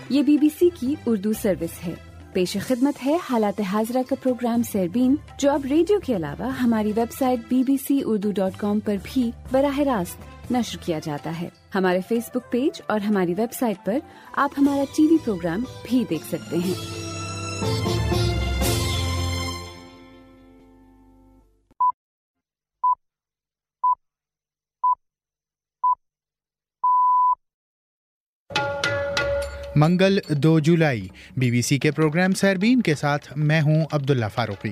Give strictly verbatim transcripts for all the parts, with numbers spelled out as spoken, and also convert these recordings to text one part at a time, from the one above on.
یہ B B سی کی Urdu service ہے. پیش خدمت ہے حالات حاضرہ کا پروگرام سیربین، جو اب ریڈیو کے علاوہ ہماری web site B B C Urdu dot com پر بھی براہ راست نشر کیا جاتا ہے. ہمارے فیس بک پیج اور ہماری ویب سائٹ پر آپ ہمارا ٹی وی پروگرام بھی دیکھ سکتے ہیں. منگل دو جولائی، بی بی سی کے پروگرام سیربین کے ساتھ میں ہوں عبداللہ فاروقی.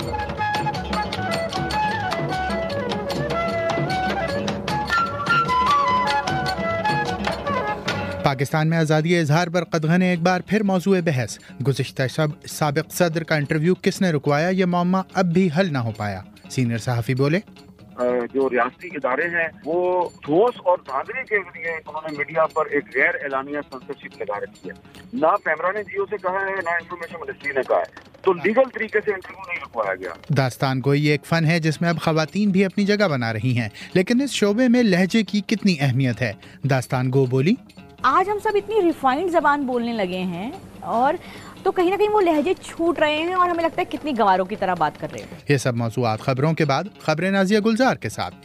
پاکستان میں آزادی اظہار پر قدغن ایک بار پھر موضوع بحث. گزشتہ شب سابق صدر کا انٹرویو کس نے رکوایا، یہ معمہ اب بھی حل نہ ہو پایا. سینئر صحافی بولے، جو ریاستی ادارے ہیں وہ ٹھوس اور دھاندلی کے لیے انہوں نے میڈیا پر ایک غیر اعلانیہ سنسرشپ لگا رکھی ہے. نہ پیمرا نے جیو سے کہا ہے، نہ انفارمیشن منسٹری نے کہا ہے، تو لیگل طریقے سے انٹرویو نہیں رکوایا گیا. داستان گوئی ایک فن ہے جس میں اب خواتین بھی اپنی جگہ بنا رہی ہیں، لیکن اس شعبے میں لہجے کی کتنی اہمیت ہے. داستان گو بولی، آج ہم سب اتنی ریفائنڈ زبان بولنے لگے ہیں اور تو کہیں نہ کہیں وہ لہجے چھوٹ رہے ہیں اور ہمیں لگتا ہے کتنی گواروں کی طرح بات کر رہے ہیں. یہ سب موضوعات خبروں کے بعد خبریں نازیہ گلزار کے ساتھ.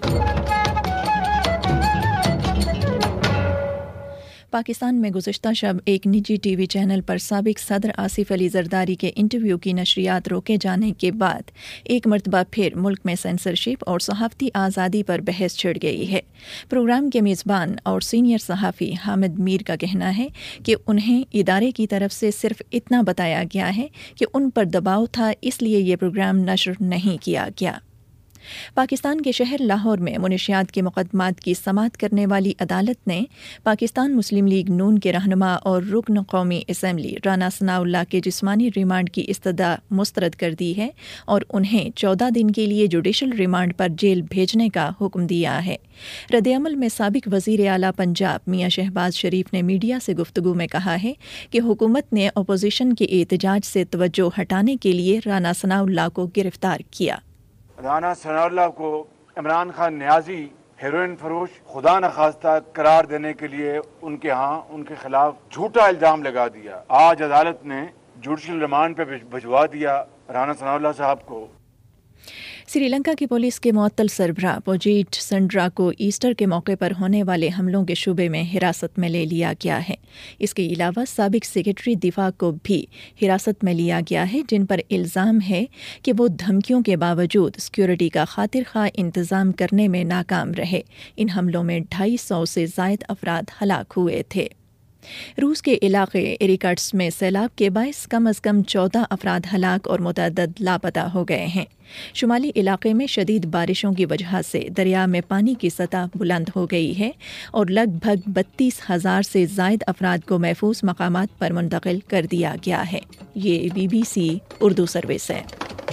پاکستان میں گزشتہ شب ایک نجی ٹی وی چینل پر سابق صدر آصف علی زرداری کے انٹرویو کی نشریات روکے جانے کے بعد ایک مرتبہ پھر ملک میں سینسرشپ اور صحافتی آزادی پر بحث چھڑ گئی ہے. پروگرام کے میزبان اور سینئر صحافی حامد میر کا کہنا ہے کہ انہیں ادارے کی طرف سے صرف اتنا بتایا گیا ہے کہ ان پر دباؤ تھا، اس لیے یہ پروگرام نشر نہیں کیا گیا. پاکستان کے شہر لاہور میں منشیات کے مقدمات کی سماعت کرنے والی عدالت نے پاکستان مسلم لیگ نون کے رہنما اور رکن قومی اسمبلی رانا ثناء اللہ کے جسمانی ریمانڈ کی استدعا مسترد کر دی ہے اور انہیں چودہ دن کے لیے جوڈیشل ریمانڈ پر جیل بھیجنے کا حکم دیا ہے. رد عمل میں سابق وزیر اعلیٰ پنجاب میاں شہباز شریف نے میڈیا سے گفتگو میں کہا ہے کہ حکومت نے اپوزیشن کے احتجاج سے توجہ ہٹانے کے لیے رانا ثناء اللہ کو گرفتار کیا. رانا ثناء اللہ کو عمران خان نیازی ہیروئن فروش خدا نخواستہ قرار دینے کے لیے ان کے ہاں ان کے خلاف جھوٹا الزام لگا دیا. آج عدالت نے جوڈیشل ریمانڈ پہ بھجوا دیا رانا ثناء اللہ صاحب کو. سری لنکا کی پولیس کے معطل سربراہ پوجیٹ سنڈرا کو ایسٹر کے موقع پر ہونے والے حملوں کے شبے میں حراست میں لے لیا گیا ہے. اس کے علاوہ سابق سیکرٹری دفاع کو بھی حراست میں لیا گیا ہے، جن پر الزام ہے کہ وہ دھمکیوں کے باوجود سیکورٹی کا خاطر خواہ انتظام کرنے میں ناکام رہے. ان حملوں میں ڈھائی سو سے زائد افراد ہلاک ہوئے تھے. روس کے علاقے ایریکٹس میں سیلاب کے باعث کم از کم چودہ افراد ہلاک اور متعدد لاپتہ ہو گئے ہیں. شمالی علاقے میں شدید بارشوں کی وجہ سے دریا میں پانی کی سطح بلند ہو گئی ہے اور لگ بھگ بتیس ہزار سے زائد افراد کو محفوظ مقامات پر منتقل کر دیا گیا ہے. یہ B B C Urdu service ہے.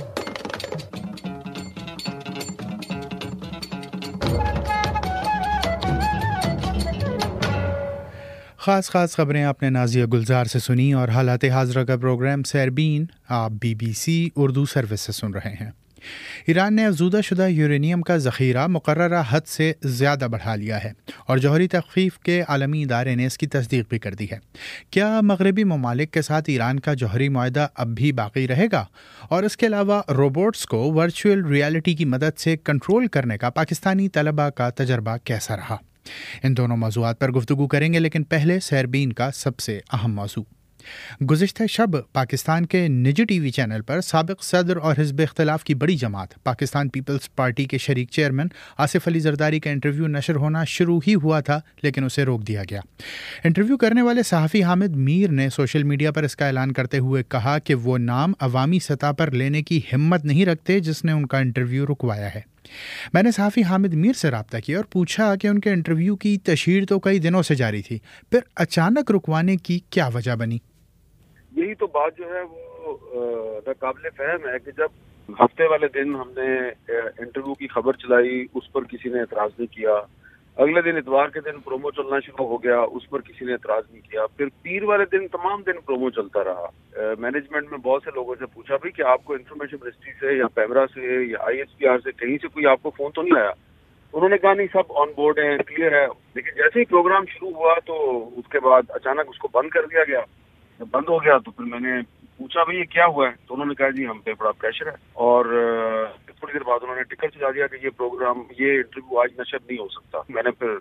خاص خاص خبریں آپ نے نازیہ گلزار سے سنی اور حالات حاضرہ کا پروگرام سیربین آپ B B C Urdu service سے سن رہے ہیں. ایران نے افزودہ شدہ یورینیم کا ذخیرہ مقررہ حد سے زیادہ بڑھا لیا ہے اور جوہری تخفیف کے عالمی ادارے نے اس کی تصدیق بھی کر دی ہے. کیا مغربی ممالک کے ساتھ ایران کا جوہری معاہدہ اب بھی باقی رہے گا؟ اور اس کے علاوہ روبوٹس کو ورچوئل ریالٹی کی مدد سے کنٹرول کرنے کا پاکستانی طلباء کا تجربہ کیسا رہا؟ ان دونوں موضوعات پر گفتگو کریں گے، لیکن پہلے سیربین کا سب سے اہم موضوع. گزشتہ شب پاکستان کے نجی ٹی وی چینل پر سابق صدر اور حزب اختلاف کی بڑی جماعت پاکستان پیپلز پارٹی کے شریک چیئرمین آصف علی زرداری کا انٹرویو نشر ہونا شروع ہی ہوا تھا، لیکن اسے روک دیا گیا. انٹرویو کرنے والے صحافی حامد میر نے سوشل میڈیا پر اس کا اعلان کرتے ہوئے کہا کہ وہ نام عوامی سطح پر لینے کی ہمت نہیں رکھتے جس نے ان کا انٹرویو رکوایا ہے. میں نے صحافی حامد میر سے رابطہ کیا اور پوچھا کہ ان کے انٹرویو کی تشہیر تو کئی دنوں سے جاری تھی، پھر اچانک رکوانے کی کیا وجہ بنی؟ یہی تو بات جو ہے وہ ناقابل فہم ہے کہ جب ہفتے والے دن ہم نے انٹرویو کی خبر چلائی اس پر کسی نے اعتراض نہیں کیا، اگلے دن اتوار کے دن پرومو چلنا شروع ہو گیا، اس پر کسی نے اعتراض نہیں کیا، پھر پیر والے دن تمام دن پرومو چلتا رہا. مینجمنٹ میں بہت سے لوگوں سے پوچھا بھی کہ آپ کو انفارمیشن منسٹری سے یا پیمرا سے یا آئی ایس پی آر سے کہیں سے کوئی آپ کو فون تو نہیں آیا؟ انہوں نے کہا نہیں سب آن بورڈ ہیں, کلیئر ہے. لیکن جیسے ہی پروگرام شروع ہوا تو اس کے بعد اچانک اس کو بند کر دیا گیا. جب بند ہو گیا تو پھر میں نے پوچھا بھائی یہ کیا ہوا ہے, تو انہوں نے کہا جی ہم پہ بڑا پریشر ہے, اور تھوڑی دیر بعد انہوں نے ٹکٹ چلا دیا کہ یہ پروگرام یہ انٹرویو آج نشر نہیں ہو سکتا. میں نے پھر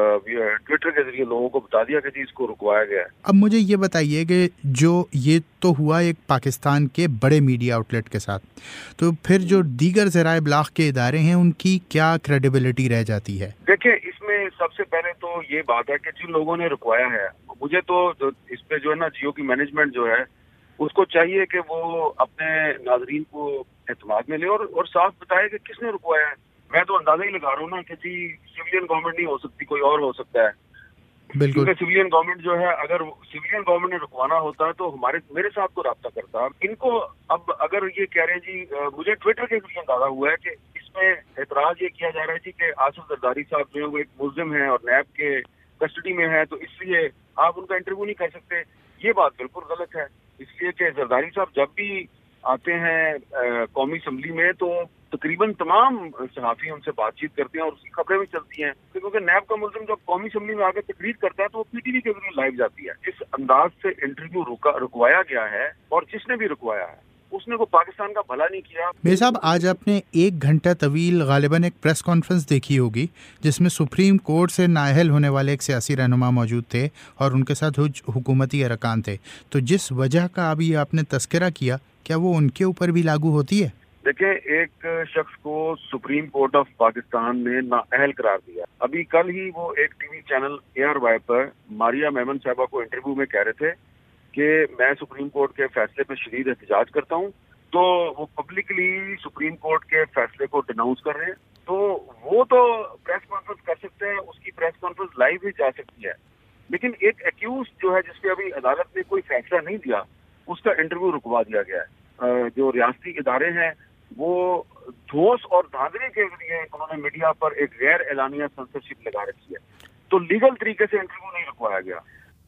ٹویٹر کے ذریعے لوگوں کو بتا دیا کہ جی اس کو رکوایا گیا ہے. اب مجھے یہ بتائیے کہ جو یہ تو ہوا ایک پاکستان کے بڑے میڈیا آؤٹ لیٹ کے ساتھ, تو پھر جو دیگر ذرائع ابلاغ کے ادارے ہیں ان کی کیا کریڈیبلٹی رہ جاتی ہے؟ دیکھیں اس میں سب سے پہلے تو یہ بات ہے کہ جن لوگوں نے رکوایا ہے, مجھے تو اس پہ جو ہے نا جیو کی مینجمنٹ جو ہے اس کو چاہیے کہ وہ اپنے ناظرین کو اعتماد میں لے اور اور صاف بتائے کہ کس نے رکوایا ہے. میں تو اندازہ ہی لگا رہا ہوں نا کہ جی سویلین گورنمنٹ نہیں ہو سکتی, کوئی اور ہو سکتا ہے. بالکل سویلین گورنمنٹ جو ہے, اگر سویلین گورنمنٹ نے رکوانا ہوتا تو ہمارے میرے ساتھ تو رابطہ کرتا. ان کو اب اگر یہ کہہ رہے ہیں جی, مجھے ٹویٹر کے ذریعے اندازہ ہوا ہے کہ اس میں اعتراض یہ کیا جا رہا ہے جی کہ آصف زرداری صاحب جو ہے وہ ایک ملزم ہیں اور نیب کے کسٹڈی میں ہے, تو اس لیے آپ ان کا انٹرویو نہیں کر سکتے. یہ بات بالکل غلط ہے, اس لیے کہ زرداری صاحب جب بھی آتے ہیں قومی اسمبلی میں تو تقریباً تمام صحافی ان سے بات چیت کرتے ہیں اور اس کی خبریں بھی چلتی ہیں, کیونکہ نیب کا ملزم جب قومی اسمبلی میں آ کے تقریر کرتا ہے تو وہ پی ٹی وی کے ذریعے لائیو جاتی ہے. جس انداز سے انٹرویو رکوایا گیا ہے اور جس نے بھی رکوایا ہے اس نے کو پاکستان کا بھلا نہیں کیا. میرے صاحب آج آپ نے ایک گھنٹہ طویل غالباً ایک پریس کانفرنس دیکھی ہوگی جس میں سپریم کورٹ سے نااہل ہونے والے ایک سیاسی رہنما موجود تھے اور ان کے ساتھ حکومتی ارکان تھے, تو جس وجہ کا ابھی آپ نے تذکرہ کیا, کیا وہ ان کے اوپر بھی لاگو ہوتی ہے؟ دیکھیں ایک شخص کو سپریم کورٹ آف پاکستان نے نااہل قرار دیا. ابھی کل ہی وہ ایک T V channel A R Y پر ماریا میمن صاحبہ کو انٹرویو میں کہہ رہے تھے کہ میں سپریم کورٹ کے فیصلے پہ شدید احتجاج کرتا ہوں, تو وہ پبلکلی سپریم کورٹ کے فیصلے کو ڈیناؤنس کر رہے ہیں. تو وہ تو پریس کانفرنس کر سکتے ہیں, اس کی پریس کانفرنس لائیو بھی جا سکتی ہے, لیکن ایک ایکیوز جو ہے جس پہ ابھی عدالت نے کوئی فیصلہ نہیں دیا اس کا انٹرویو رکوا دیا گیا ہے. جو ریاستی ادارے ہیں وہ دھوس اور دھاندلی کے ذریعے انہوں نے میڈیا پر ایک غیر اعلانیہ سنسرشپ لگا رکھی ہے, تو لیگل طریقے سے انٹرویو نہیں رکوایا گیا.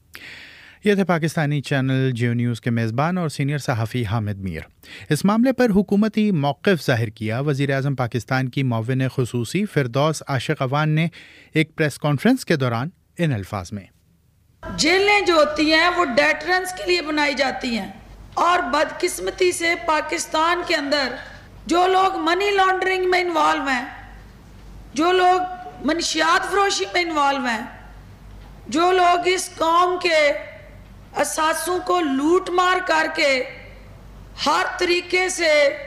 یہ تھے پاکستانی چینل جیو نیوز کے میزبان اور سینئر صحافی حامد میر. اس معاملے پر حکومتی موقف ظاہر کیا وزیر اعظم پاکستان کی معاون خصوصی فردوس عاشق اوان نے ایک پریس کانفرنس کے دوران ان الفاظ میں. جیلیں جو ہوتی ہیں وہ ڈیٹرنس کے لیے بنائی جاتی ہیں, اور بدقسمتی سے پاکستان کے اندر جو لوگ منی لانڈرنگ میں انوالو ہیں, جو لوگ منشیات فروشی میں انوالو ہیں, جو لوگ اس قوم کے اثاثوں کو لوٹ مار کر کے ہر طریقے سے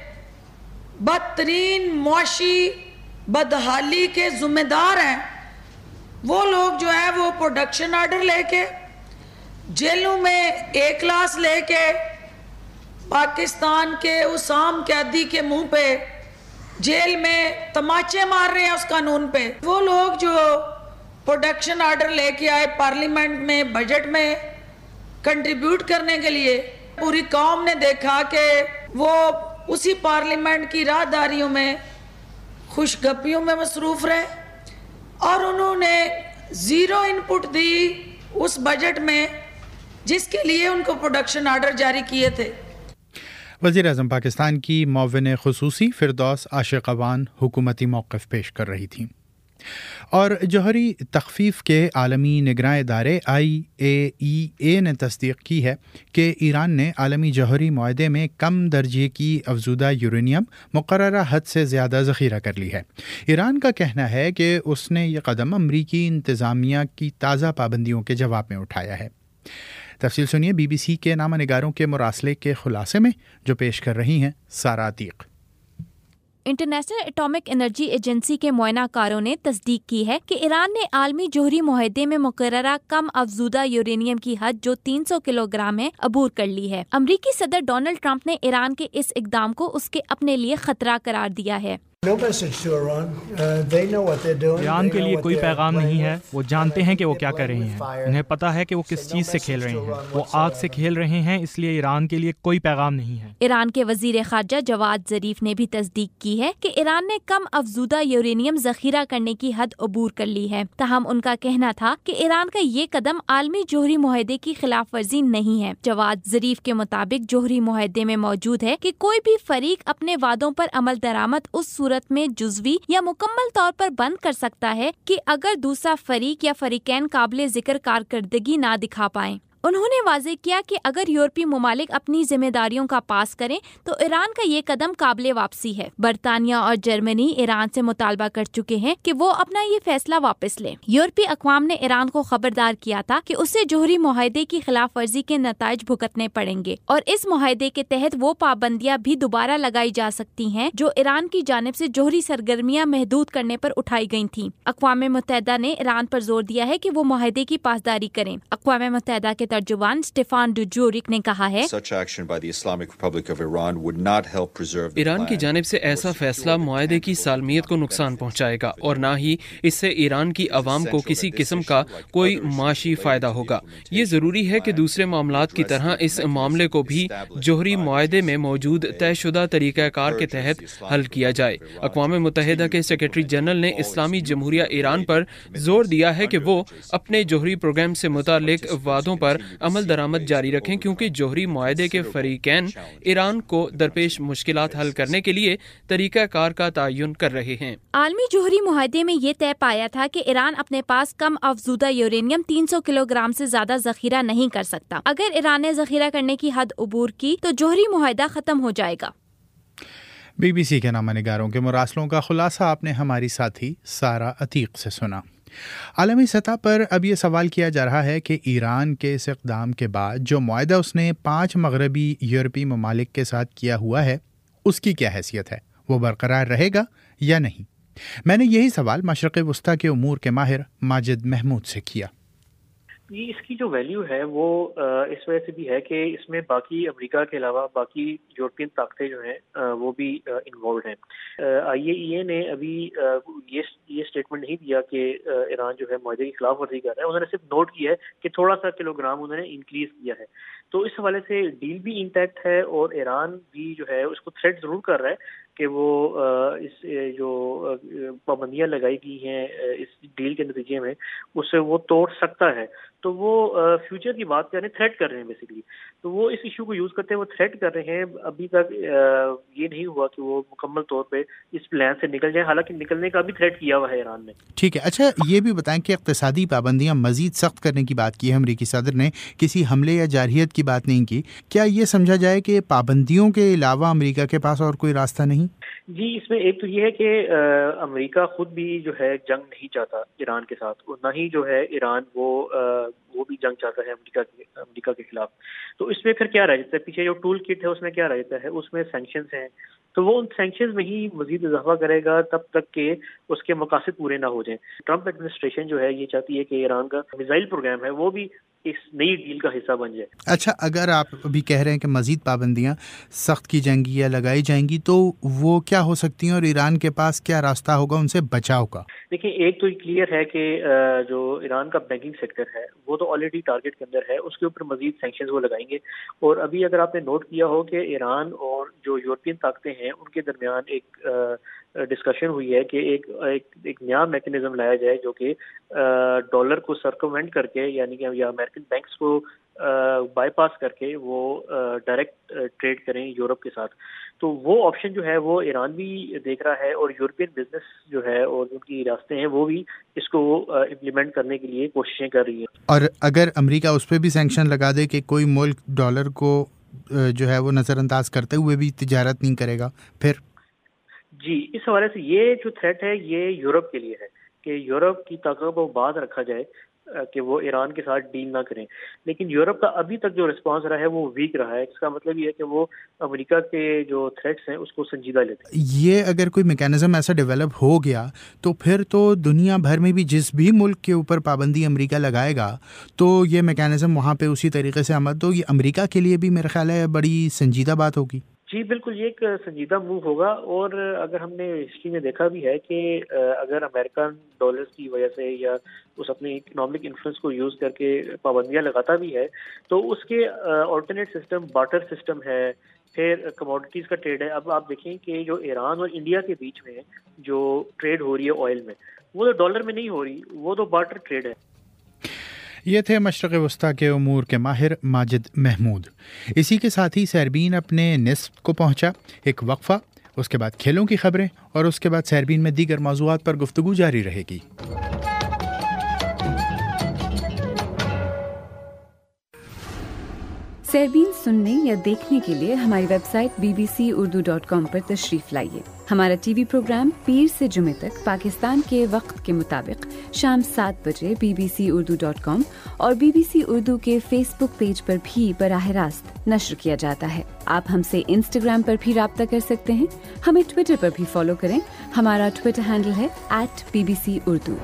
بدترین معاشی بدحالی کے ذمہ دار ہیں, وہ لوگ جو ہے وہ پروڈکشن آرڈر لے کے جیلوں میں ایک کلاس لے کے پاکستان کے اس عام قیدی کے منہ پہ جیل میں تماچے مار رہے ہیں اس قانون پہ. وہ لوگ جو پروڈکشن آرڈر لے کے آئے پارلیمنٹ میں بجٹ میں کنٹریبیوٹ کرنے کے لیے, پوری قوم نے دیکھا کہ وہ اسی پارلیمنٹ کی راہداریوں میں خوش گپیوں میں مصروف رہے, اور انہوں نے زیرو ان پٹ دی اس بجٹ میں جس کے لیے ان کو پروڈکشن آرڈر جاری کیے تھے. وزیر اعظم پاکستان کی معاون خصوصی فردوس عاشق اوان حکومتی موقف پیش کر رہی تھیں. اور جوہری تخفیف کے عالمی نگراں ادارے آئی اے ای اے نے تصدیق کی ہے کہ ایران نے عالمی جوہری معاہدے میں کم درجے کی افزودہ یورینیم مقررہ حد سے زیادہ ذخیرہ کر لی ہے. ایران کا کہنا ہے کہ اس نے یہ قدم امریکی انتظامیہ کی تازہ پابندیوں کے جواب میں اٹھایا ہے. تفصیل سنیے بی بی سی کے نامہ نگاروں کے مراسلے کے خلاصے میں جو پیش کر رہی ہیں Sara Atiq. International atomic energy agency کے معائنہ کاروں نے تصدیق کی ہے کہ ایران نے عالمی جوہری معاہدے میں مقررہ کم افزودہ یورینیم کی حد جو تین سو کلو گرام ہے عبور کر لی ہے. امریکی صدر ڈونلڈ ٹرمپ نے ایران کے اس اقدام کو اس کے اپنے لیے خطرہ قرار دیا ہے. ایران کے لیے کوئی پیغام نہیں ہے, وہ جانتے ہیں کہ وہ کیا کر رہے ہیں, انہیں پتا ہے کہ وہ کس چیز سے کھیل رہے ہیں, وہ آگ سے کھیل رہے ہیں, اس لیے ایران کے لیے کوئی پیغام نہیں ہے. ایران کے وزیر خارجہ جواد ظریف نے بھی تصدیق کی ہے کہ ایران نے کم افزودہ یورینیم ذخیرہ کرنے کی حد عبور کر لی ہے. تاہم ان کا کہنا تھا کہ ایران کا یہ قدم عالمی جوہری معاہدے کی خلاف ورزی نہیں ہے. جواد ظریف کے مطابق جوہری معاہدے میں موجود ہے کہ کوئی بھی فریق اپنے وعدوں پر عمل درآمد اس صورت صورت میں جزوی یا مکمل طور پر بند کر سکتا ہے کہ اگر دوسرا فریق یا فریقین قابل ذکر کارکردگی نہ دکھا پائیں۔ انہوں نے واضح کیا کہ اگر یورپی ممالک اپنی ذمہ داریوں کا پاس کریں تو ایران کا یہ قدم قابل واپسی ہے۔ برطانیہ اور جرمنی ایران سے مطالبہ کر چکے ہیں کہ وہ اپنا یہ فیصلہ واپس لے۔ یورپی اقوام نے ایران کو خبردار کیا تھا کہ اسے جوہری معاہدے کی خلاف ورزی کے نتائج بھگتنے پڑیں گے اور اس معاہدے کے تحت وہ پابندیاں بھی دوبارہ لگائی جا سکتی ہیں جو ایران کی جانب سے جوہری سرگرمیاں محدود کرنے پر اٹھائی گئی تھیں۔ اقوام متحدہ نے ایران پر زور دیا ہے کہ وہ معاہدے کی پاسداری کریں۔ اقوام متحدہ کے ترجمان اسٹیفان ڈوجورک نے کہا ہے ایران کی جانب سے ایسا فیصلہ معاہدے کی سالمیت کو نقصان پہنچائے گا اور نہ ہی اس سے ایران کی عوام کو کسی قسم کا کوئی معاشی فائدہ ہوگا۔ یہ ضروری ہے کہ دوسرے معاملات کی طرح اس معاملے کو بھی جوہری معاہدے میں موجود طے شدہ طریقہ کار کے تحت حل کیا جائے۔ اقوام متحدہ کے سیکرٹری جنرل نے اسلامی جمہوریہ ایران پر زور دیا ہے کہ وہ اپنے جوہری پروگرام سے متعلق وعدوں پر عمل درآمد جاری رکھیں کیونکہ جوہری معاہدے کے فریقین ایران کو درپیش مشکلات حل کرنے کے لیے طریقہ کار کا تعین کر رہے ہیں۔ عالمی جوہری معاہدے میں یہ طے پایا تھا کہ ایران اپنے پاس کم افزودہ یورینیم تین سو کلو گرام سے زیادہ ذخیرہ نہیں کر سکتا۔ اگر ایران نے ذخیرہ کرنے کی حد عبور کی تو جوہری معاہدہ ختم ہو جائے گا۔ بی بی سی کے نامہ نگاروں کے مراسلوں کا خلاصہ آپ نے ہماری ساتھی سارا عتیق سے سنا۔ عالمی سطح پر اب یہ سوال کیا جا رہا ہے کہ ایران کے اس اقدام کے بعد جو معاہدہ اس نے پانچ مغربی یورپی ممالک کے ساتھ کیا ہوا ہے اس کی کیا حیثیت ہے، وہ برقرار رہے گا یا نہیں؟ میں نے یہی سوال مشرق وسطیٰ کے امور کے ماہر ماجد محمود سے کیا۔ یہ اس کی جو ویلیو ہے وہ اس وجہ سے بھی ہے کہ اس میں باقی امریکہ کے علاوہ باقی یورپین طاقتیں جو ہیں وہ بھی انوالوڈ ہیں۔ آئی اے ای اے نے ابھی یہ یہ اسٹیٹمنٹ نہیں دیا کہ ایران جو ہے معاہدے کی خلاف ورزی کر رہا ہے، انہوں نے صرف نوٹ کیا ہے کہ تھوڑا سا کلو گرام انہوں نے انکریز کیا ہے۔ تو اس حوالے سے ڈیل بھی انٹیکٹ ہے اور ایران بھی جو ہے اس کو تھریٹ ضرور کر رہا ہے کہ وہ اس جو پابندیاں لگائی گئی ہیں اس ڈیل کے نتیجے میں اس سے وہ توڑ سکتا ہے۔ تو وہ فیوچر کی بات کر رہے ہیں، تھریٹ کر رہے ہیں بیسیکلی۔ تو وہ اس ایشو کو یوز کرتے ہیں، وہ تھریٹ کر رہے ہیں۔ ابھی تک یہ نہیں ہوا کہ وہ مکمل طور پہ اس پلان سے نکل جائیں، حالانکہ نکلنے کا بھی تھریٹ کیا ہوا ہے ایران نے۔ ٹھیک ہے، اچھا یہ بھی بتائیں کہ اقتصادی پابندیاں مزید سخت کرنے کی بات کی ہے امریکی صدر نے، کسی حملے یا جارحیت کی بات نہیں کی۔ کیا یہ سمجھا جائے کہ پابندیوں کے علاوہ امریکہ کے پاس اور کوئی راستہ نہیں؟ جی، اس میں ایک تو یہ ہے کہ امریکہ خود بھی جو ہے جنگ نہیں چاہتا ایران کے ساتھ، اور نہ ہی جو ہے ایران وہ وہ بھی جنگ چاہتا ہے امریکہ کے امریکہ کے خلاف۔ تو اس میں پھر کیا رہ جاتا ہے، پیچھے جو ٹول کٹ ہے اس میں کیا رہ جاتا ہے، اس میں سینکشنز ہیں۔ تو وہ ان سینکشنز میں ہی مزید اضافہ کرے گا تب تک کہ اس کے مقاصد پورے نہ ہو جائیں۔ ٹرمپ ایڈمنسٹریشن جو ہے یہ چاہتی ہے کہ ایران کا میزائل پروگرام ہے وہ بھی اس نئی ڈیل کا حصہ بن جائے۔ اچھا، اگر آپ ابھی کہہ رہے ہیں کہ مزید پابندیاں سخت کی جائیں گی یا لگائی جائیں گی تو وہ کیا ہو سکتی ہیں اور ایران کے پاس کیا راستہ ہوگا ان سے بچاؤ کا؟ دیکھیں، ایک تو کلیئر ہے کہ جو ایران کا بینکنگ سیکٹر ہے وہ تو آلریڈی ٹارگٹ کے اندر ہے، اس کے اوپر مزید سینکشنز وہ لگائیں گے۔ اور ابھی اگر آپ نے نوٹ کیا ہو کہ ایران اور جو یورپین طاقتیں ہیں ان کے درمیان ایک ڈسکشن ہوئی ہے کہ ایک ایک نیا میکنزم لایا جائے جو کہ ڈالر کو سرکموینٹ کر کے، یعنی کہ یا امریکن بینکس کو بائی پاس کر کے وہ ڈائریکٹ ٹریڈ کریں یورپ کے ساتھ۔ تو وہ آپشن جو ہے وہ ایران بھی دیکھ رہا ہے اور یورپین بزنس جو ہے اور ان کی ریاستیں ہیں وہ بھی اس کو امپلیمنٹ کرنے کے لیے کوششیں کر رہی ہیں۔ اور اگر امریکہ اس پہ بھی سینکشن لگا دے کہ کوئی ملک ڈالر کو جو ہے وہ نظر انداز کرتے ہوئے بھی تجارت نہیں کرے گا پھر؟ جی، اس حوالے سے یہ جو تھریٹ ہے یہ یورپ کے لیے ہے کہ یورپ کی طاقتوں کو بعد رکھا جائے کہ وہ ایران کے ساتھ ڈیل نہ کریں، لیکن یورپ کا ابھی تک جو رسپانس رہا ہے وہ ویک رہا ہے۔ اس کا مطلب یہ ہے کہ وہ امریکہ کے جو تھریٹس ہیں اس کو سنجیدہ لیتے ہیں۔ یہ اگر کوئی میکینزم ایسا ڈیولپ ہو گیا تو پھر تو دنیا بھر میں بھی جس بھی ملک کے اوپر پابندی امریکہ لگائے گا تو یہ میکینزم وہاں پہ اسی طریقے سے عمل، تو یہ امریکہ کے لیے بھی میرا خیال ہے بڑی سنجیدہ بات ہوگی۔ جی بالکل، یہ ایک سنجیدہ موو ہوگا، اور اگر ہم نے ہسٹری میں دیکھا بھی ہے کہ اگر امریکن ڈالرز کی وجہ سے یا اس اپنے اکنامک انفلوئنس کو یوز کر کے پابندیاں لگاتا بھی ہے تو اس کے آلٹرنیٹ سسٹم بارٹر سسٹم ہے، پھر کموڈیٹیز کا ٹریڈ ہے۔ اب آپ دیکھیں کہ جو ایران اور انڈیا کے بیچ میں جو ٹریڈ ہو رہی ہے آئل میں، وہ تو ڈالر میں نہیں ہو رہی، وہ تو بارٹر ٹریڈ ہے۔ یہ تھے مشرق وسطیٰ کے امور کے ماہر ماجد محمود۔ اسی کے ساتھ ہی سیربین اپنے نصف کو پہنچا، ایک وقفہ، اس کے بعد کھیلوں کی خبریں اور اس کے بعد سیربین میں دیگر موضوعات پر گفتگو جاری رہے گی۔ سیربین سننے یا دیکھنے کے لیے ہماری web site B B C Urdu dot com پر تشریف لائیے۔ ہمارا ٹی وی پروگرام پیر سے جمعے تک پاکستان کے وقت کے مطابق شام سات بجے B B C Urdu dot com اور بی بی سی اردو کے فیس بک پیج پر بھی براہ راست نشر کیا جاتا ہے۔ آپ ہم سے انسٹاگرام پر بھی رابطہ کر سکتے ہیں، ہمیں ٹویٹر پر بھی فالو کریں، ہمارا ٹویٹر ہینڈل ہے at B B C Urdu.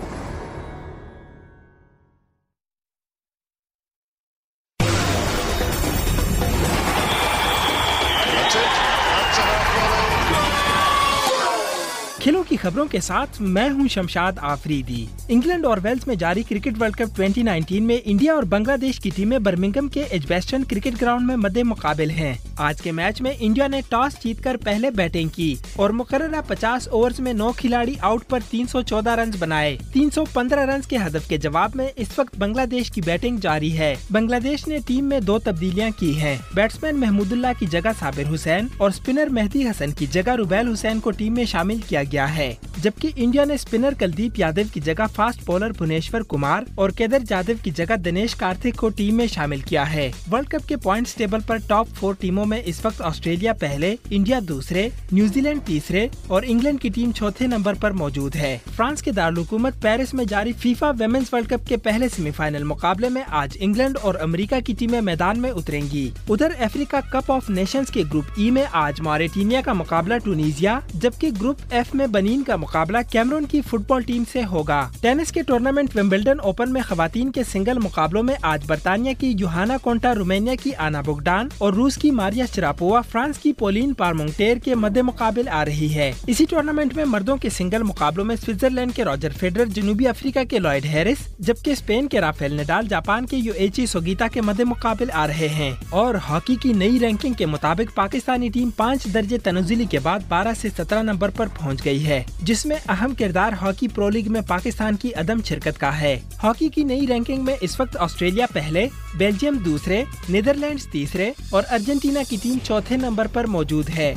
کھیلوں کی خبروں کے ساتھ میں ہوں شمشاد آفریدی۔ انگلینڈ اور ویلز میں جاری cricket world cup twenty nineteen میں انڈیا اور بنگلہ دیش کی ٹیمیں برمنگھم کے ایجبیسٹن کرکٹ گراؤنڈ میں مد مقابل ہیں۔ آج کے میچ میں انڈیا نے ٹاس جیت کر پہلے بیٹنگ کی اور مقررہ پچاس اوورز میں نو کھلاڑی آؤٹ پر تین سو چودہ رنز بنائے۔ تین سو پندرہ رنز کے ہدف کے جواب میں اس وقت بنگلہ دیش کی بیٹنگ جاری ہے۔ بنگلہ دیش نے ٹیم میں دو تبدیلیاں کی ہیں، بیٹسمین محمود اللہ کی جگہ صابر حسین اور اسپنر مہدی حسن کی جگہ روبیل حسین کو ٹیم میں شامل کیا گیا ہے، جبکہ انڈیا نے اسپنر کلدیپ یادو کی جگہ فاسٹ بولر بھونیشور کمار اور کیدر جادو کی جگہ دنیش کارتک کو ٹیم میں شامل کیا ہے۔ ورلڈ کپ کے پوائنٹس ٹیبل پر ٹاپ فور ٹیموں میں اس وقت آسٹریلیا پہلے، انڈیا دوسرے، نیوزی لینڈ تیسرے اور انگلینڈ کی ٹیم چوتھے نمبر پر موجود ہے۔ فرانس کے دارالحکومت پیرس میں جاری فیفا ویمنز ورلڈ کپ کے پہلے سیمی فائنل مقابلے میں آج انگلینڈ اور امریکہ کی ٹیمیں میدان میں اتریں گی۔ ادھر افریقہ کپ آف نیشنز کے گروپ ای میں آج ماریٹینیا کا مقابلہ ٹونیزیا، جبکہ گروپ ایف میں بنین کا مقابلہ کیمرون کی فٹ بال ٹیم سے ہوگا۔ ٹینس کے ٹورنامنٹ ومبلڈن اوپن میں خواتین کے سنگل مقابلوں میں آج برطانیہ کی یوہانا کونٹا رومینیا کی آنا بوگڈان اور روس کی ماریا شراپووا فرانس کی پولین پارمونٹیر کے مد مقابل آ رہی ہے۔ اسی ٹورنامنٹ میں مردوں کے سنگل مقابلوں میں سوئٹزرلینڈ کے راجر فیڈرر جنوبی افریقہ کے لوئڈ ہیرس، جبکہ اسپین کے رافیل نڈال جاپان کے یوئیچی سوگیتا کے مد مقابل آ رہے ہیں۔ اور ہاکی کی نئی رینکنگ کے مطابق پاکستانی ٹیم پانچ درجے تنزلی کے بعد بارہ سے سترہ نمبر پر پہنچ گئی ہے، جس میں اہم کردار ہاکی پرو لیگ میں پاکستان کی عدم شرکت کا ہے۔ ہاکی کی نئی رینکنگ میں اس وقت آسٹریلیا پہلے، بیلجیم دوسرے، نیدرلینڈز تیسرے اور ارجنٹینا کی ٹیم چوتھے نمبر پر موجود ہے۔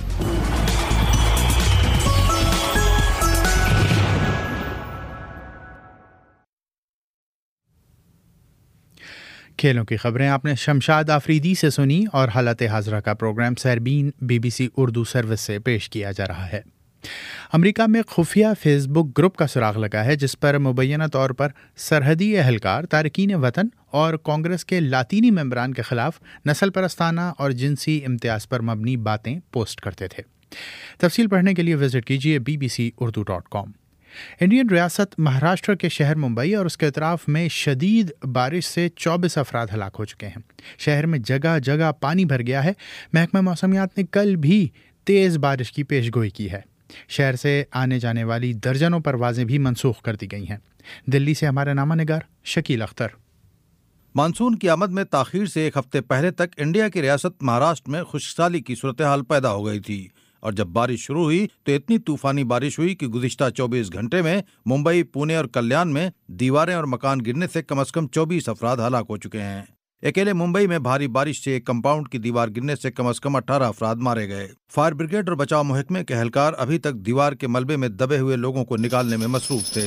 کھیلوں کی خبریں آپ نے شمشاد آفریدی سے سنی اور حالت حاضرہ کا programme Sairbeen B B C Urdu service سے پیش کیا جا رہا ہے۔ امریکہ میں خفیہ فیس بک گروپ کا سراغ لگا ہے جس پر مبینہ طور پر سرحدی اہلکار، تارکین وطن اور کانگریس کے لاطینی ممبران کے خلاف نسل پرستانہ اور جنسی امتیاز پر مبنی باتیں پوسٹ کرتے تھے۔ تفصیل پڑھنے کے لیے وزٹ کیجیے B B C Urdu dot com. Indian ریاست مہاراشٹر کے شہر ممبئی اور اس کے اطراف میں شدید بارش سے چوبیس افراد ہلاک ہو چکے ہیں۔ شہر میں جگہ جگہ پانی بھر گیا ہے۔ محکمہ موسمیات نے کل بھی تیز بارش کی پیش گوئی کی ہے۔ شہر سے آنے جانے والی درجنوں پروازیں بھی منسوخ کر دی گئی ہیں۔ دلی سے ہمارے نامہ نگار شکیل اختر۔ مانسون کی آمد میں تاخیر سے ایک ہفتے پہلے تک انڈیا کی ریاست مہاراشٹر میں خشک سالی کی صورتحال پیدا ہو گئی تھی، اور جب بارش شروع ہوئی تو اتنی طوفانی بارش ہوئی کہ گزشتہ چوبیس گھنٹے میں ممبئی، پونے اور کلیان میں دیواریں اور مکان گرنے سے کم از کم چوبیس افراد ہلاک ہو چکے ہیں۔ اکیلے ممبئی میں بھاری بارش سے ایک کمپاؤنڈ کی دیوار گرنے سے کم از کم اٹھارہ افراد مارے گئے۔ فائر بریگیڈ اور بچاؤ محکمے کے اہلکار ابھی تک دیوار کے ملبے میں دبے ہوئے لوگوں کو نکالنے میں مصروف تھے۔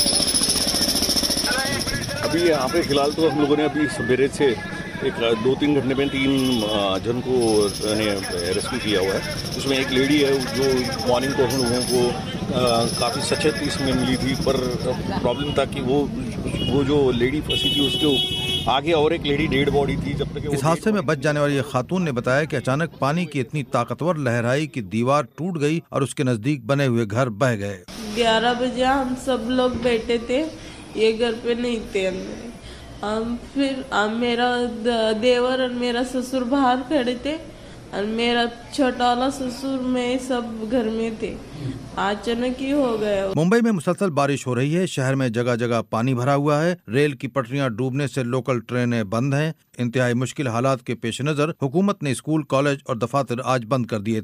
ابھی یہاں پہ فی الحال تو ہم لوگوں نے ابھی سویرے سے ایک دو تین گھنٹے میں تین جن کو ریسکیو کیا ہوا ہے۔ اس میں ایک لیڈی ہے جو مارننگ کو ہم لوگوں کو کافی سچت اس میں ملی تھی، پر پرابلم تھا کہ وہ وہ جو لیڈی پھنسی تھی اس کے آگے اور ایک لیڈی ڈیڈ باڈی تھی۔ جب تک اس حادثے میں بچ جانے والی ایک خاتون نے بتایا کہ اچانک پانی کی اتنی طاقتور لہر آئی کہ دیوار ٹوٹ گئی اور اس کے نزدیک بنے ہوئے گھر بہہ گئے۔ گیارہ بجے ہم سب لوگ بیٹھے تھے، یہ گھر پہ نہیں تھے اندر۔ ہم پھر میرا دیور اور میرا سسر باہر کھڑے تھے اور میرا چھوٹا والا سسر میں سب گھر میں تھے۔ اچانک ہی ہو گیا۔ ممبئی میں مسلسل بارش ہو رہی ہے۔ شہر میں جگہ جگہ پانی بھرا ہوا ہے۔ ریل کی پٹریاں ڈوبنے سے لوکل ٹرینیں بند ہیں۔ انتہائی مشکل حالات کے پیش نظر حکومت نے اسکول، کالج اور دفاتر آج بند کر دیے تھے۔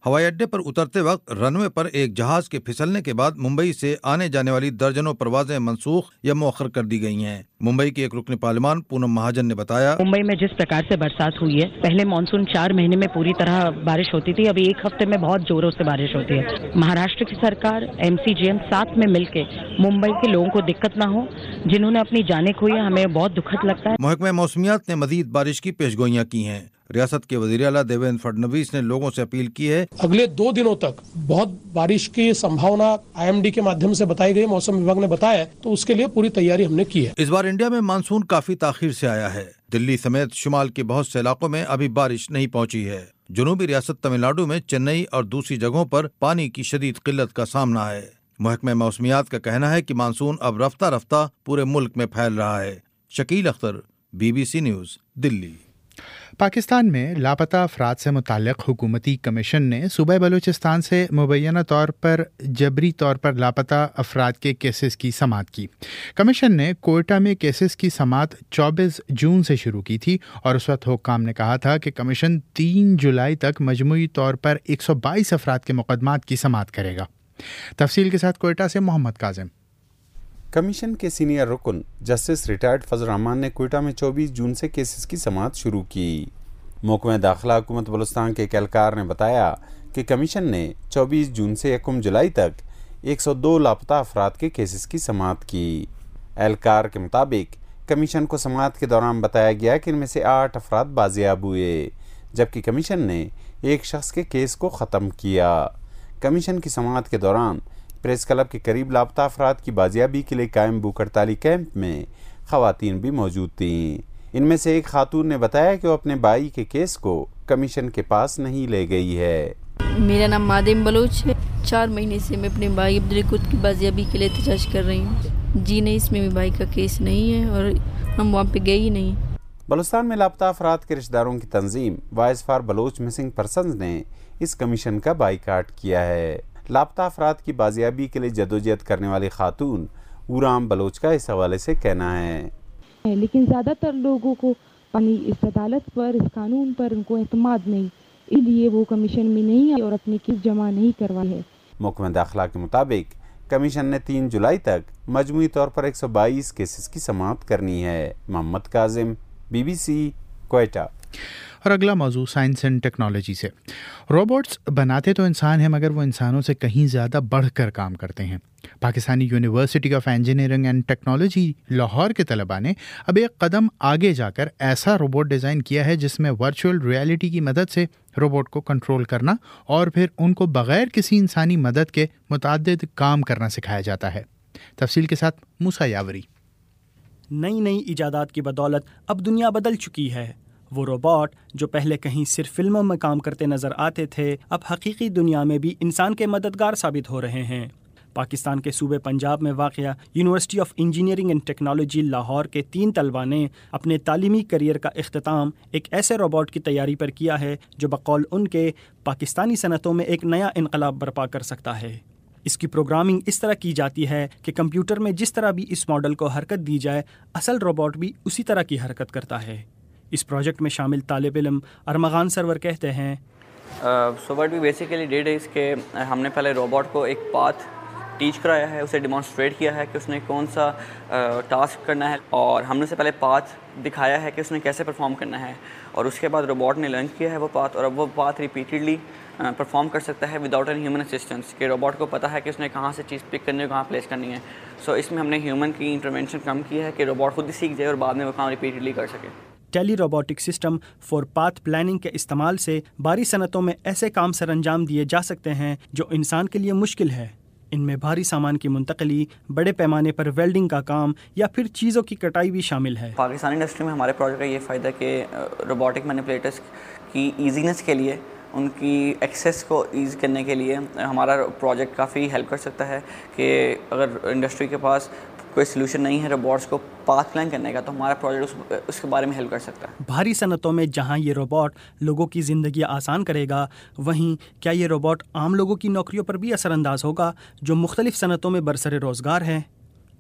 हवाई अड्डे पर उतरते वक्त रनवे पर एक जहाज के फिसलने के बाद मुंबई से आने जाने वाली दर्जनों परवाजें मनसूख या मौखर कर दी गई हैं। मुंबई के एक रुकन पार्लिमान पूनम महाजन ने बताया, मुंबई में जिस प्रकार से बरसात हुई है, पहले मानसून चार महीने में पूरी तरह बारिश होती थी, अभी एक हफ्ते में बहुत जोरों से बारिश होती है। महाराष्ट्र की सरकार, एमसीजीएम साथ में मिलके मुंबई के लोगों को दिक्कत ना हो, जिन्होंने अपनी जानें खोई है, हमें बहुत दुखद लगता है। महकमा मौसमियात ने मजीद बारिश की पेशगोइयां की हैं। रियासत के वज़ीर आला देवेंद्र फडणवीस ने लोगों से अपील की है, अगले दो दिनों तक बहुत बारिश की संभावना आईएमडी के माध्यम से बताई गई, मौसम विभाग ने बताया, तो उसके लिए पूरी तैयारी हमने की है। इस बार इंडिया में मानसून काफी ताखीर से आया है। दिल्ली समेत शुमाल के बहुत से इलाकों में अभी बारिश नहीं पहुंची है। जनूबी रियासत तमिलनाडु में चेन्नई और दूसरी जगहों पर पानी की शदीद किल्लत का सामना है। महकमा मौसमियात का कहना है कि मानसून अब रफ्ता रफ्ता पूरे मुल्क में फैल रहा है। Shakeel Akhtar, BBC news, Delhi. पाकिस्तान में लापता अफराद से मुताल्लिक़ हुकूमती कमीशन ने सूबा बलूचिस्तान से मुबैना तौर पर जबरी तौर पर लापता अफराद के केसेस की समाअत की। कमीशन ने कोयटा में केसेस की समाअत चौबीस जून से शुरू की थी और उस वक्त हुक्काम ने कहा था कि कमीशन तीन जुलाई तक मजमूई तौर पर एक सौ बाईस अफराद के मुकदमात की समाअत करेगा। तफसील के साथ कोयटा से मोहम्मद काजिम। कमीशन के सीनियर रुकन जस्टिस रिटायर्ड फजल रहमान ने कोयटा में चौबीस जून से केसेस की समाअत शुरू की। महकमा दाखिला हुकूमत बलूचिस्तान के एक एहलकार ने बताया कि कमीशन ने चौबीस जून से यकम जुलाई तक एक सौ दो लापता अफराद के केसेस की समाअत की। एहलकार के मुताबिक कमीशन को समाअत के दौरान बताया गया कि इनमें से आठ अफराद बाजियाब हुए, जबकि कमीशन ने एक शख्स के केस को ख़त्म किया। कमीशन की समाअत के दौरान प्रेस क्लब के करीब लापता अफराद की बाजियाबी के लिए कायम भूख हड़ताली कैंप में ख़वातीन भी मौजूद थीं। इनमें से एक खातून ने बताया कि वो अपने भाई के केस को कमीशन के पास नहीं ले गई है। मेरा नाम मादिम बलोच है। चार महीने से मैं अपने भाई अब्दुल कुत की बाजियाबी के लिए एहतजाज कर रही हूँ। जी नहीं, इसमें मेरे भाई का केस नहीं है और हम वहाँ पे गए ही नहीं। बलूचिस्तान में लापता अफराद के रिश्तेदारों की तंजीम voice for Baloch missing persons ने इस कमीशन का बाइकाट किया है। लापता अफराद की बाजियाबी के लिए जदोजहद करने वाली खातून उराम बलोच का इस हवाले से कहना है, लेकिन ज़्यादातर लोगों को इस अदालत पर, इस कानून पर उनको एतमाद नहीं, इसलिए वो कमीशन में नहीं आए और अपनी किस जमा नहीं करवाई है। महकमा दाखिला के मुताबिक कमीशन ने तीन जुलाई तक मजमूई तौर पर एक सौ बाईस केसेस की समाअत करनी है। मोहम्मद काजिम, बीबीसी, कोयटा। और अगला मौजू साइंस एंड टेक्नोलॉजी से। रोबोट्स बनाते तो इंसान हैं, मगर वो इंसानों से कहीं ज़्यादा बढ़कर काम करते हैं। Pakistani university of engineering and technology Lahore के तलबा ने अब एक कदम आगे जाकर ऐसा रोबोट डिज़ाइन किया है जिसमें वर्चुअल रियलिटी की मदद से रोबोट को कंट्रोल करना और फिर उनको बग़ैर किसी इंसानी मदद के मुतअद्दिद काम करना सिखाया जाता है। तफसील के साथ मूसा यावरी। नई नई इजादात की बदौलत अब दुनिया बदल चुकी है। वो रोबोट जो पहले कहीं सिर्फ फिल्मों में काम करते नज़र आते थे, अब हकीकी दुनिया में भी इंसान के मददगार साबित हो रहे हैं। पाकिस्तान के सूबे पंजाब में वाक़या university of engineering and technology Lahore के तीन तलबा ने अपने तालीमी करियर का इख्तिताम एक ऐसे रोबोट की तैयारी पर किया है जो बकौल उनके पाकिस्तानी सनतों में एक नया इनकलाब बर्पा कर सकता है। इसकी प्रोग्रामिंग इस तरह की जाती है कि कंप्यूटर में जिस तरह भी इस मॉडल को हरकत दी जाए, असल रोबोट भी उसी तरह की हरकत करता है। इस प्रोजेक्ट में शामिल तालिब इल्म अरमगान सरवर कहते हैं, so what we basically did is के हमने पहले रोबोट को एक पाथ टीच कराया है, उसे डिमॉन्स्ट्रेट किया है कि उसने कौन सा टास्क करना है, और हमने उसे पहले पाथ दिखाया है कि उसने कैसे परफॉर्म करना है, और उसके बाद रोबोट ने लर्न किया है वो पाथ, और अब वो पाथ रिपीटेडली परफॉर्म कर सकता है विदाउट एनी ह्यूमन असिस्टेंस, कि रोबोट को पता है कि उसने कहाँ से चीज़ पिक करनी है, कहाँ प्लेस करनी है। सो so, इसमें हमने ह्यूमन की इंटरवेंशन कम की है कि रोबोट खुद ही सीख जाए और बाद में वो काम रिपीटेडली कर सके। Telerobotic system for path planning के इस्तेमाल से बारी सनतों में ऐसे काम सर अंजाम दिए जा सकते हैं जो इंसान के लिए मुश्किल है। इनमें भारी सामान की मुंतकली, बड़े पैमाने पर वेल्डिंग का काम या फिर चीज़ों की कटाई भी शामिल है। पाकिस्तानी इंडस्ट्री में हमारे प्रोजेक्ट का ये फ़ायदा कि रोबोटिक मैनिपुलेटर्स की ईजीनेस के लिए, उनकी एक्सेस को ईज़ करने के लिए हमारा प्रोजेक्ट काफ़ी हेल्प कर सकता है कि अगर इंडस्ट्री के पास कोई सलूशन नहीं है रोबोट्स को पाथ प्लान करने का, तो हमारा प्रोजेक्ट उस, उसके बारे में हेल्प कर सकता है। भारी सनतों में जहां ये रोबोट लोगों की ज़िंदगी आसान करेगा, वहीं क्या ये रोबोट आम लोगों की नौकरियों पर भी असरअंदाज होगा जो मुख्तलिफ सनतों में बरसरे रोज़गार हैं?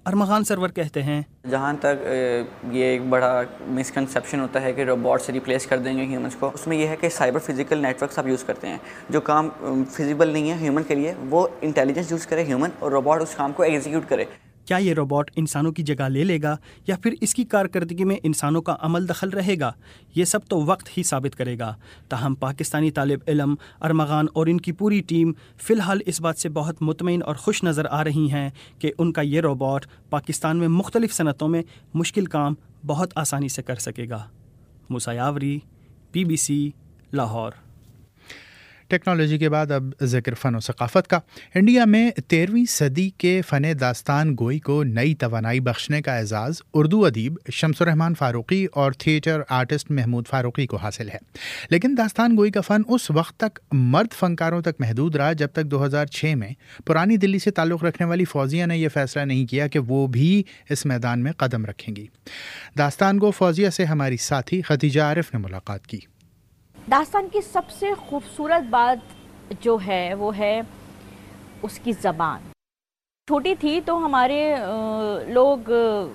ارمغان سرور کہتے ہیں جہاں تک یہ ایک بڑا مسکنسیپشن ہوتا ہے کہ روبوٹ سے ریپلیس کر دیں گے ہیومنس کو، اس میں یہ ہے کہ سائبر فزیکل نیٹ ورکس آپ یوز کرتے ہیں، جو کام فزیبل نہیں ہے ہیومن کے لیے وہ انٹیلیجنس یوز کرے ہیومن، اور روبوٹ اس کام کو ایگزیکیوٹ کرے۔ کیا یہ روبوٹ انسانوں کی جگہ لے لے گا یا پھر اس کی کارکردگی میں انسانوں کا عمل دخل رہے گا؟ یہ سب تو وقت ہی ثابت کرے گا۔ تاہم پاکستانی طالب علم ارمغان اور ان کی پوری ٹیم فی الحال اس بات سے بہت مطمئن اور خوش نظر آ رہی ہیں کہ ان کا یہ روبوٹ پاکستان میں مختلف صنعتوں میں مشکل کام بہت آسانی سے کر سکے گا۔ Musa Yawari, B B C, Lahore. Technology کے بعد اب ذکر فن و ثقافت کا۔ انڈیا میں تیرہویں صدی کے فن داستان گوئی کو نئی توانائی بخشنے کا اعزاز اردو ادیب شمس الرحمان فاروقی اور تھیٹر آرٹسٹ محمود فاروقی کو حاصل ہے، لیکن داستان گوئی کا فن اس وقت تک مرد فنکاروں تک محدود رہا جب تک دو ہزار چھ میں پرانی دلی سے تعلق رکھنے والی فوزیہ نے یہ فیصلہ نہیں کیا کہ وہ بھی اس میدان میں قدم رکھیں گی۔ داستان گو فوزیہ سے ہماری ساتھی ختیجہ عارف نے ملاقات کی۔ داستان کی سب سے خوبصورت بات جو ہے وہ ہے اس کی زبان۔ چھوٹی تھی تو ہمارے لوگ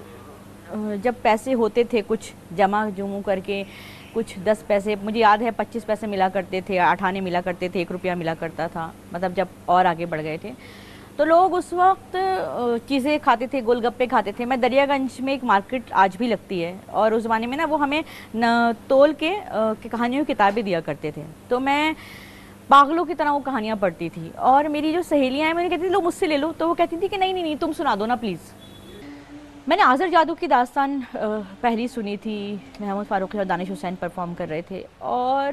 جب پیسے ہوتے تھے کچھ جمع جمع کر کے کچھ دس پیسے، مجھے یاد ہے پچیس پیسے ملا کرتے تھے، اٹھانے ملا کرتے تھے، ایک روپیہ ملا کرتا تھا، مطلب جب اور آگے بڑھ گئے تھے تو لوگ اس وقت چیزیں کھاتے تھے، گول گپے کھاتے تھے۔ میں دریا گنج میں ایک مارکیٹ آج بھی لگتی ہے، اور اس زمانے میں نا وہ ہمیں تول کے کہانیوں کی کتابیں دیا کرتے تھے، تو میں پاگلوں کی طرح وہ کہانیاں پڑھتی تھی، اور میری جو سہیلیاں ہیں میں نے کہتی تھی لو مجھ سے لے لو، تو وہ کہتی تھی کہ نہیں نہیں نہیں تم سنا دو نا پلیز۔ میں نے آذر جادو کی داستان پہلی سنی تھی، محمود فاروقی اور دانش حسین پرفارم کر رہے تھے، اور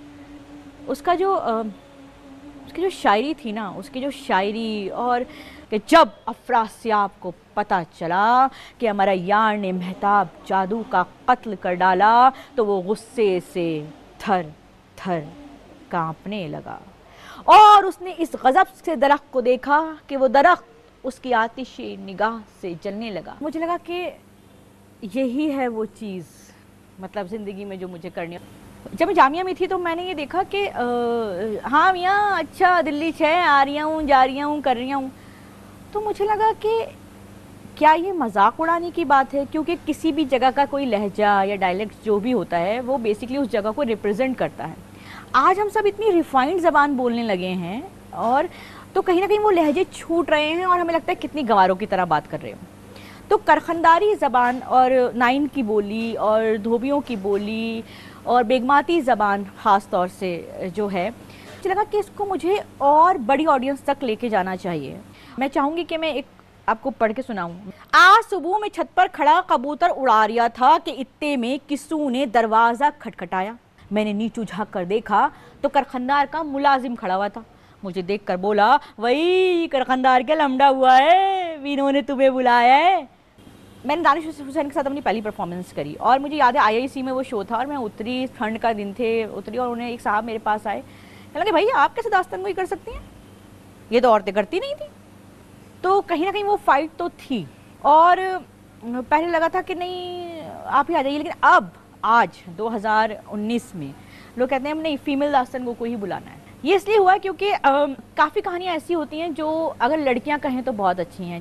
اس کا جو اس کی جو شاعری تھی نا، اس کی جو شاعری، اور کہ جب افراسیاب کو پتہ چلا کہ ہمارا یار نے مہتاب جادو کا قتل کر ڈالا تو وہ غصے سے تھر تھر کانپنے لگا، اور اس نے اس غضب سے درخت کو دیکھا کہ وہ درخت اس کی آتش نگاہ سے جلنے لگا۔ مجھے لگا کہ یہی ہے وہ چیز مطلب زندگی میں جو مجھے کرنی۔ جب میں جامعہ میں تھی تو میں نے یہ دیکھا کہ ہاں میاں اچھا دلی چھ آ رہی ہوں، جا رہی ہوں، کر رہی ہوں، تو مجھے لگا کہ کیا یہ مذاق اڑانے کی بات ہے؟ کیونکہ کسی بھی جگہ کا کوئی لہجہ یا ڈائلیکٹ جو بھی ہوتا ہے وہ بیسکلی اس جگہ کو ریپرزینٹ کرتا ہے۔ آج ہم سب اتنی ریفائنڈ زبان بولنے لگے ہیں، اور تو کہیں نہ کہیں وہ لہجے چھوٹ رہے ہیں، اور ہمیں لگتا ہے کتنی گواروں کی طرح بات کر رہے ہوں۔ تو کرخنداری زبان اور نائن کی بولی اور دھوبیوں کی بولی اور بیگماتی زبان خاص طور سے جو ہے، مجھے لگا کہ اس کو مجھے اور بڑی آڈینس تک لے کے جانا چاہیے۔ میں چاہوں گی کہ میں ایک آپ کو پڑھ کے سناؤں۔ آج صبح میں چھت پر کھڑا کبوتر اڑا رہا تھا کہ اتے میں کسو نے دروازہ کھٹکھٹایا۔ میں نے نیچو جھانک کر دیکھا تو کرخندار کا ملازم کھڑا ہوا تھا۔ مجھے دیکھ کر بولا وہی کرخندار کیا لمڈا ہوا ہے، انہوں نے تمہیں بلایا ہے۔ میں نے دانش حسین کے ساتھ اپنی پہلی پرفارمنس کری، اور مجھے یاد ہے آئی آئی سی میں وہ شو تھا، اور میں اتری، ٹھنڈ کا دن تھے، اتری، اور انہیں ایک صاحب میرے پاس آئے، کہنے لگے بھائی آپ کیسے داستان گوئی کر سکتی ہیں، یہ تو عورتیں کرتی نہیں تھیں۔ تو کہیں نہ کہیں وہ فائٹ تو تھی، اور پہلے لگا تھا کہ نہیں آپ ہی آ جائیے، لیکن اب آج دو ہزار انیس میں لوگ کہتے ہیں ہم نہیں فیمیل داستان گو کو ہی بلانا ہے۔ یہ اس لیے ہوا کیونکہ کافی کہانیاں ایسی ہوتی ہیں جو اگر لڑکیاں کہیں تو بہت اچھی ہیں۔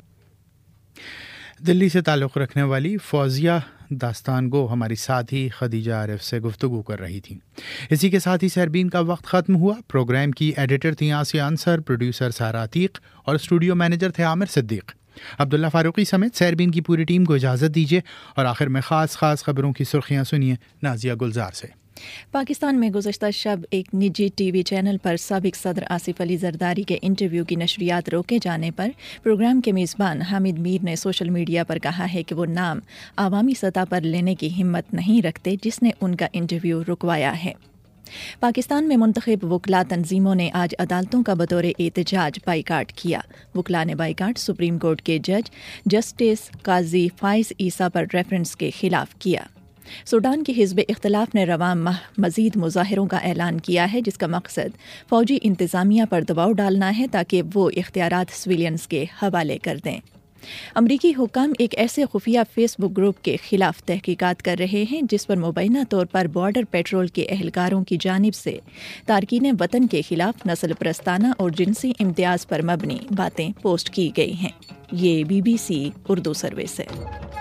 دلی سے تعلق رکھنے والی فوزیہ داستان گو ہماری ساتھی خدیجہ عارف سے گفتگو کر رہی تھی۔ اسی کے ساتھ ہی سیربین کا وقت ختم ہوا۔ پروگرام کی ایڈیٹر تھیں آسیہ انصر، پروڈیوسر سارا عتیق، اور اسٹوڈیو مینیجر تھے عامر صدیق۔ عبداللہ فاروقی سمیت سیربین کی پوری ٹیم کو اجازت دیجیے، اور آخر میں خاص خاص خبروں کی سرخیاں سنیے نازیہ گلزار سے۔ پاکستان میں گزشتہ شب ایک نجی ٹی وی چینل پر سابق صدر آصف علی زرداری کے انٹرویو کی نشریات روکے جانے پر پروگرام کے میزبان حامد میر نے سوشل میڈیا پر کہا ہے کہ وہ نام عوامی سطح پر لینے کی ہمت نہیں رکھتے جس نے ان کا انٹرویو رکوایا ہے۔ پاکستان میں منتخب وکلاء تنظیموں نے آج عدالتوں کا بطور احتجاج بائیکاٹ کیا۔ وکلاء نے بائیکاٹ سپریم کورٹ کے جج جسٹس قاضی فائز عیسیٰ پر ریفرنس کے خلاف کیا۔ سوڈان کی حزب اختلاف نے رواں ماہ مزید مظاہروں کا اعلان کیا ہے، جس کا مقصد فوجی انتظامیہ پر دباؤ ڈالنا ہے تاکہ وہ اختیارات سویلینز کے حوالے کر دیں۔ امریکی حکام ایک ایسے خفیہ فیس بک گروپ کے خلاف تحقیقات کر رہے ہیں جس پر مبینہ طور پر بارڈر پیٹرول کے اہلکاروں کی جانب سے تارکین وطن کے خلاف نسل پرستانہ اور جنسی امتیاز پر مبنی باتیں پوسٹ کی گئی ہیں۔ یہ B B C Urdu service ہے۔